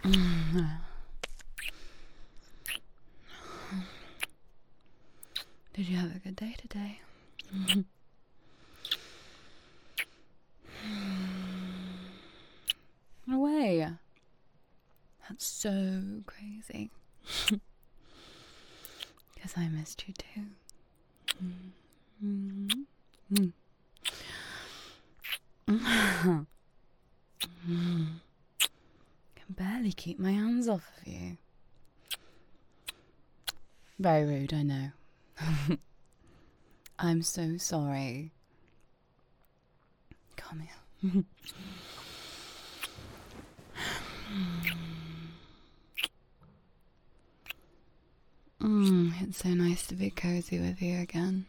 Did you have a good day today? No way. That's so crazy. Because I missed you too. Can barely keep my hands off of you. Very rude, I know. I'm so sorry. Come here. It's so nice to be cozy with you again.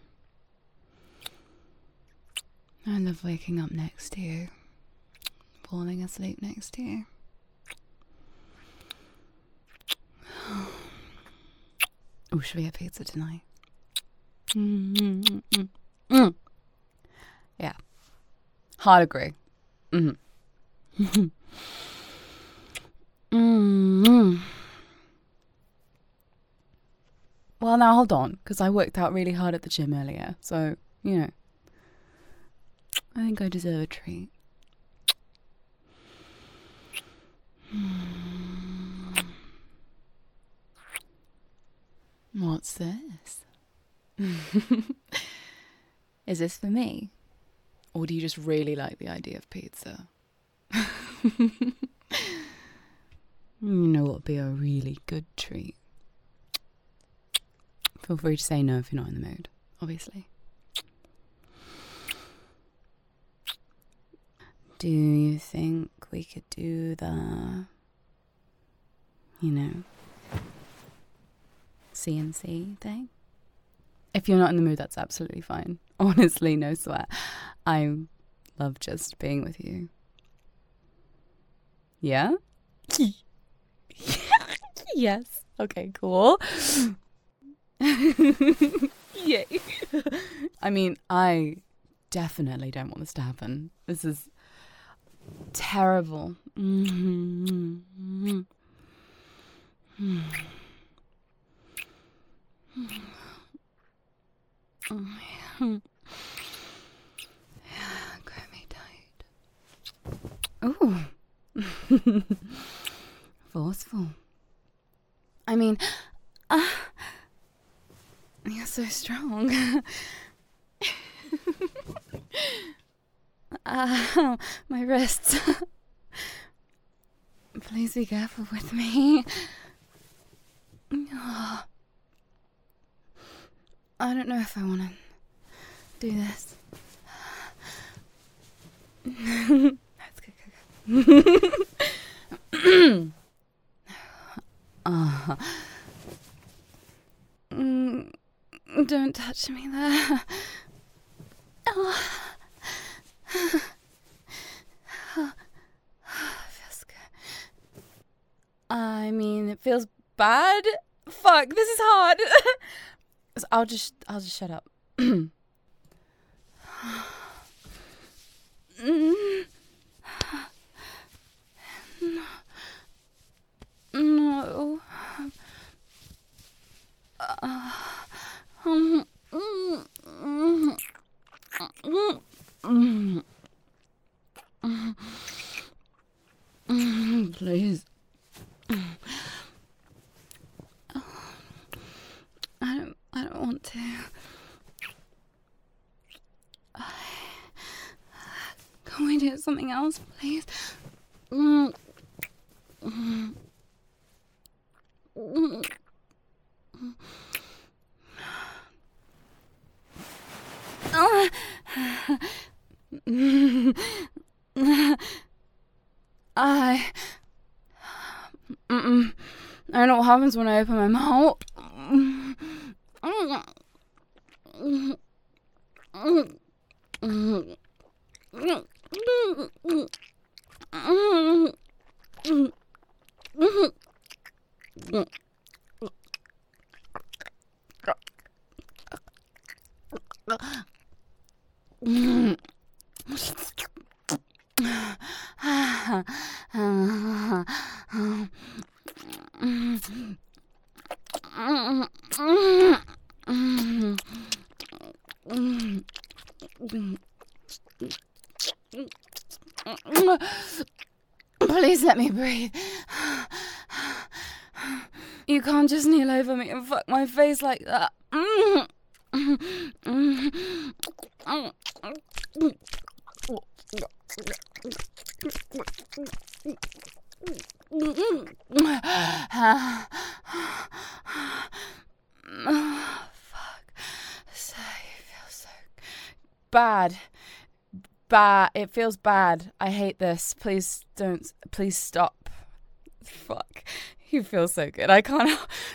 I love waking up next to you, falling asleep next to you. Oh, should we have pizza tonight? Yeah. Hard agree. Well, now hold on, because I worked out really hard at the gym earlier, so, you know, I think I deserve a treat. What's this? Is this for me? Or do you just really like the idea of pizza? You know what would be a really good treat? Feel free to say no if you're not in the mood, obviously. Do you think we could do the, CNC thing? If you're not in the mood, that's absolutely fine. Honestly, no sweat. I love just being with you. Yeah? Yes. Okay, cool. Yay. I mean, I definitely don't want this to happen. This is terrible. Grab me tight. Ooh. Forceful. I mean, you're so strong. My wrists. Please be careful with me. Oh. I don't know if I want to do this. Let's go. Don't touch me there. Oh. Feels good. I mean, it feels bad. Fuck, this is hard. So I'll just shut up. No. Please. I don't want to. Can we do something else, please? I don't know what happens when I open my mouth. Please let me breathe. You can't just kneel over me and fuck my face like that. Fuck. So you feel so bad. It feels bad. I hate this. Please don't. Please stop. Fuck. You feel so good. I can't.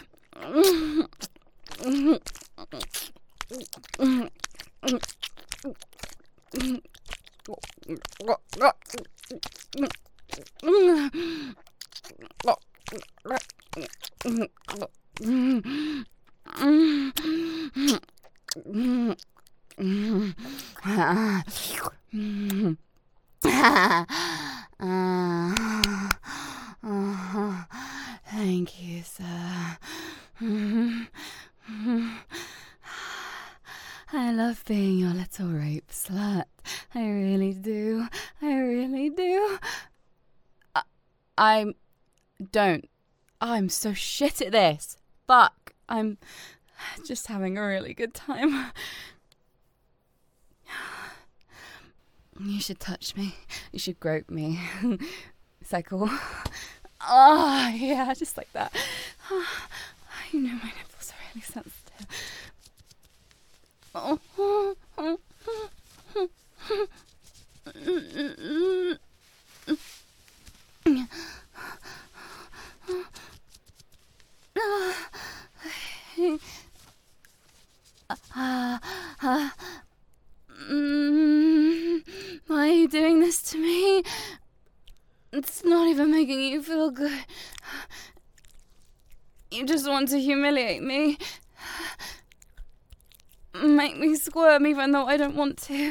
Thank you, sir. I love being your little rape slut. I really do. I really do. I don't. I'm so shit at this. Fuck. I'm just having a really good time. You should touch me. You should grope me. Is that cool? Oh, yeah, just like that. You know my nipples are really sensitive. Oh. Why are you doing this to me? It's not even making you feel good. You just want to humiliate me. Make me squirm even though I don't want to.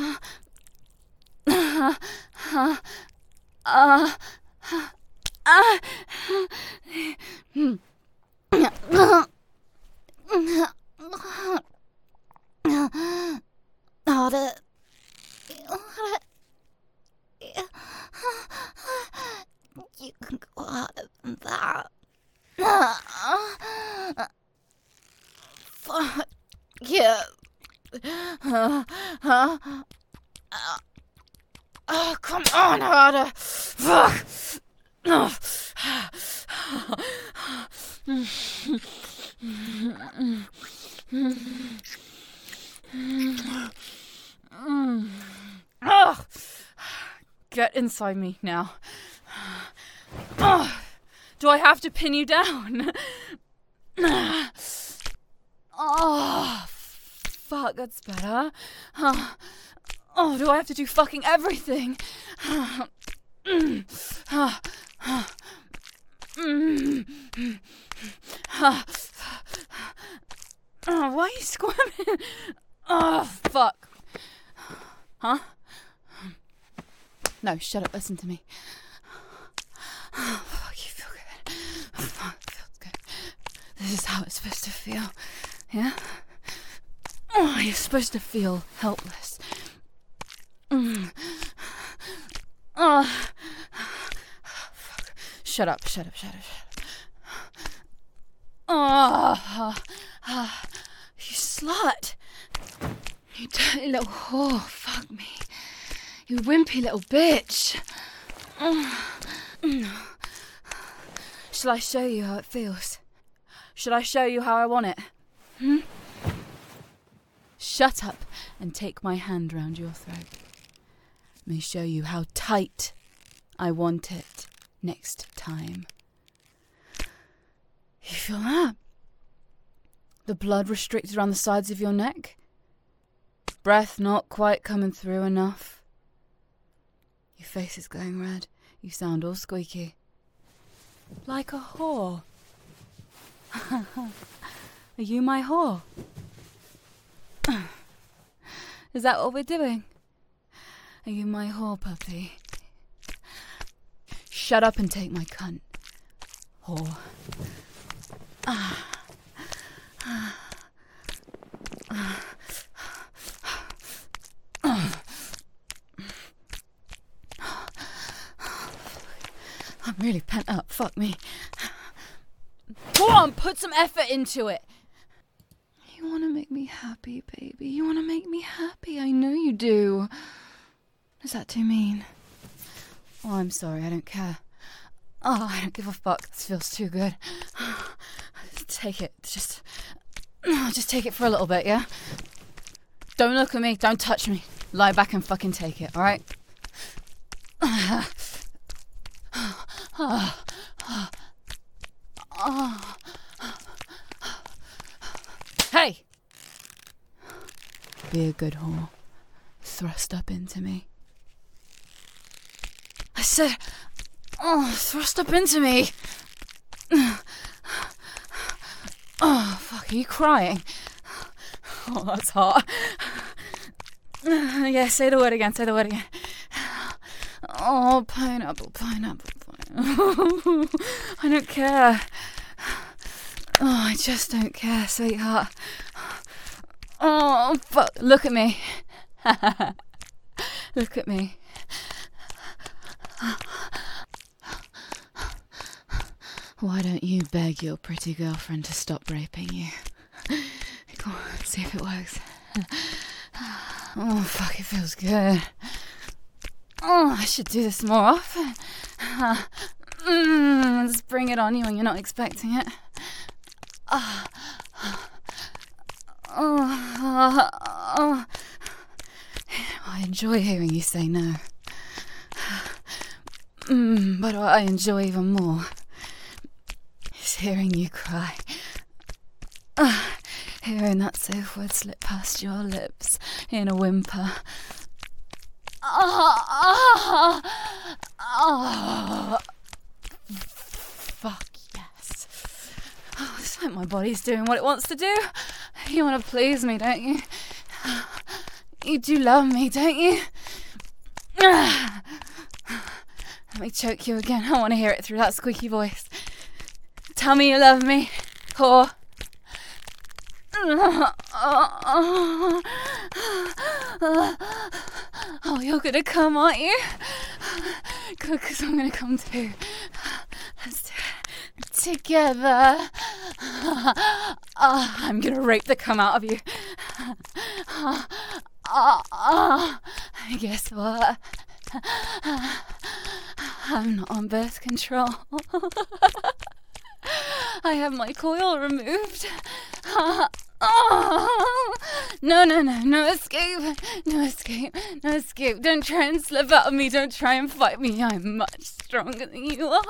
Harder. You can go harder than that. Fuck yeah. Come on, harder. Fuck. Get inside me now. Do I have to pin you down? Oh, fuck, that's better. Oh, do I have to do fucking everything? Oh, why are you squirming? Oh, fuck. Huh? No, shut up, listen to me. Oh, fuck, you feel good. Fuck, it feels good. This is how it's supposed to feel. Yeah? Oh, you're supposed to feel helpless. Oh. Fuck. Shut up. Oh, you slut. You dirty little whore. Fuck me. You wimpy little bitch. Shall I show you how it feels? Should I show you how I want it? Shut up and take my hand round your throat. Let me show you how tight I want it next time. You feel that? The blood restricted around the sides of your neck? Breath not quite coming through enough? Your face is going red. You sound all squeaky. Like a whore. Are you my whore? Is that what we're doing? Are you my whore, puppy? Shut up and take my cunt, whore. I'm really pent up. Fuck me. Go on, put some effort into it. You want to make me happy, baby. You want to make me happy. I know you do. Is that too mean? Oh, I'm sorry. I don't care. Oh, I don't give a fuck. This feels too good. Take it. Just take it for a little bit, yeah? Don't look at me. Don't touch me. Lie back and fucking take it, alright? Hey! Be a good whore. Thrust up into me. I said, thrust up into me. Oh, fuck, are you crying? Oh, that's hot. Yeah, say the word again, Oh, pineapple. I don't care. Oh, I just don't care, sweetheart. Oh, fuck, look at me. Look at me. Why don't you beg your pretty girlfriend to stop raping you? Come on, see if it works. Oh, fuck, it feels good. Oh, I should do this more often. Just bring it on you when you're not expecting it. I enjoy hearing you say no. But what I enjoy even more is hearing you cry. Hearing that safe word slip past your lips in a whimper. Fuck yes. Oh, it's like my body's doing what it wants to do. You want to please me, don't you? You do love me, don't you? Let me choke you again. I want to hear it through that squeaky voice. Tell me you love me, whore. Oh, you're gonna come, aren't you? Good, because I'm gonna come too. Let's do it together. I'm gonna rape the cum out of you. Guess what? I'm not on birth control. I have my coil removed. No escape. Don't try and slip out of me. Don't try and fight me. I'm much stronger than you are.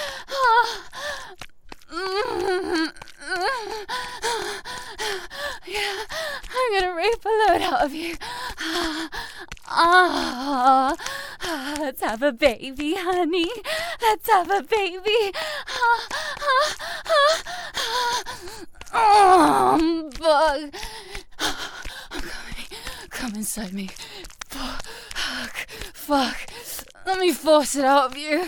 Yeah, I'm gonna rape a load out of you. Let's have a baby, honey. Let's have a baby. Bug. I'm coming. Come inside me. Fuck. Let me force it out of you.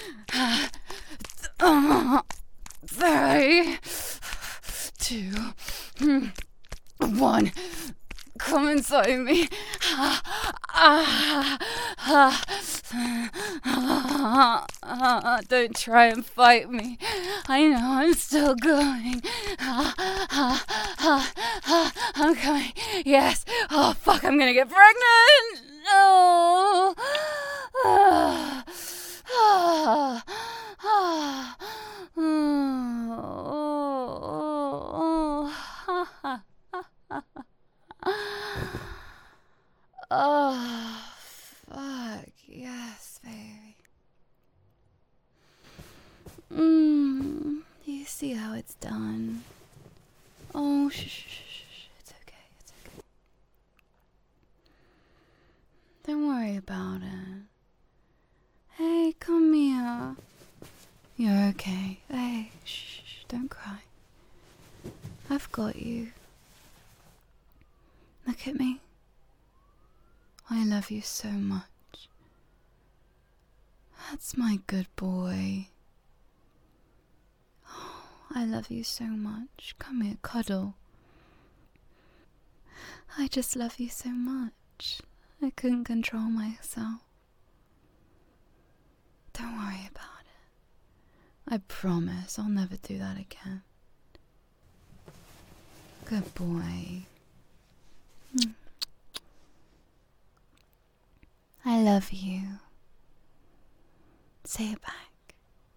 3, 2, 1. Come inside me. Don't try and fight me. I know I'm still going. I'm coming. Yes. Oh, fuck, I'm gonna get pregnant. No. Oh, fuck, yes, baby. You see how it's done? Oh, shh. It's okay. Don't worry about it. Hey, come here. You're okay. Hey, shh, don't cry. I've got you. Look at me. I love you so much. That's my good boy. Oh, I love you so much. Come here, cuddle. I just love you so much. I couldn't control myself. Don't worry about it. I promise I'll never do that again. Good boy. I love you. Say it back.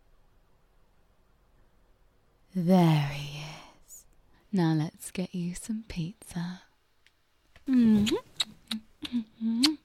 There he is. Now let's get you some pizza.